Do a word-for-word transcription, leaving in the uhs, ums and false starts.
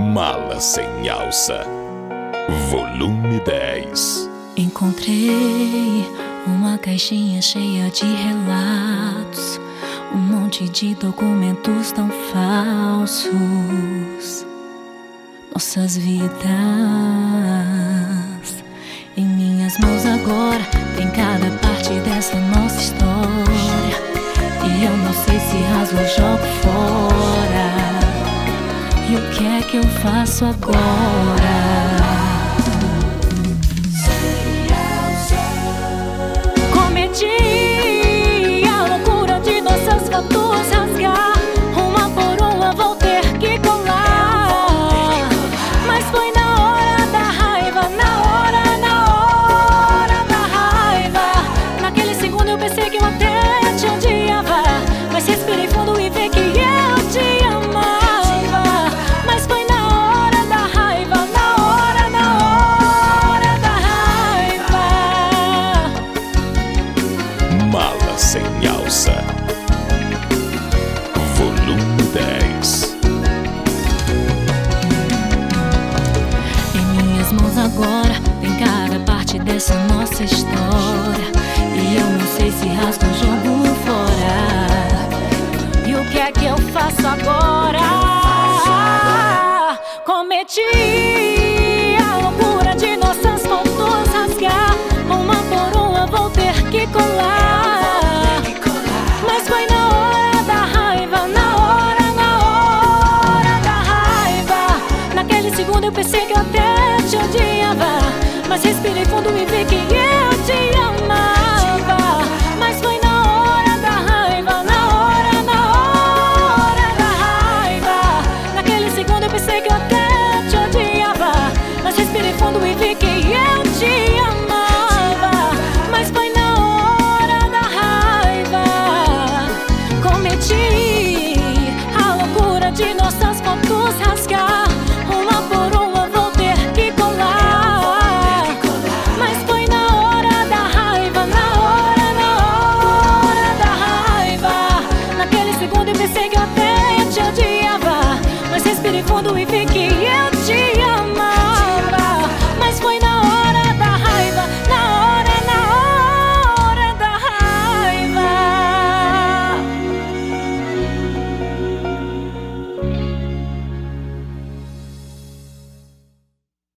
Mala sem alça, volume dez. Encontrei uma caixinha cheia de relatos, um monte de documentos tão falsos. Nossas vidas em minhas mãos agora, tem cada parte dessa nossa história. E eu não sei se rasgo ou jogo fora. E o que é que eu faço agora? Cometi a loucura de nossas fotos rasgar. Uma por uma vou ter que colar. Mas foi na hora da raiva, na hora, na hora da raiva. Naquele segundo eu pensei que eu até te odiava, mas respirei fundo e vi que eu te amava. Mas foi na hora da raiva, na hora, na hora da raiva. Mala sem alça, volume dez. Em minhas mãos agora tem cada parte dessa nossa história. E eu não sei se rasgo ou jogo fora. E o que é que eu faço agora? Cometi a loucura de nossas fotos rasgar. Uma por uma vou ter que colar. Mas foi na hora da raiva, na hora, na hora da raiva. Naquele segundo eu pensei que eu até te odiava, mas respirei fundo e vi que eu te amava. Mas foi na hora da raiva, na hora, na hora da raiva. Naquele segundo eu pensei que eu até te odiava, mas respirei fundo e vi que